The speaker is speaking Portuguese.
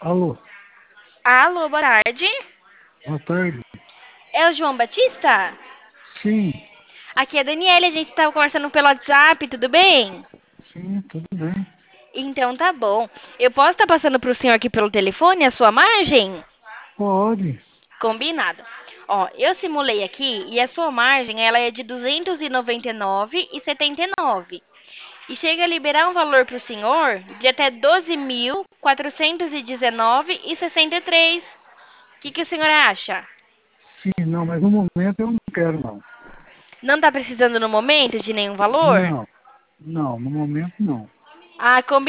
Alô, Alô, boa tarde. boa tarde. É o João Batista? Sim, Aqui é a Daniela, a gente estava conversando pelo WhatsApp, tudo bem? sim, tudo bem. Então tá bom. Eu posso estar passando para o senhor aqui pelo telefone a sua margem? Pode. Combinado. Ó, eu simulei aqui e a sua margem ela é de 299,79 e chega a liberar um valor para o senhor de até 12.419,63. O que o senhor acha? Sim, não, mas no momento eu não quero, não. Não está precisando no momento de nenhum valor? Não, não, no momento não. Ah,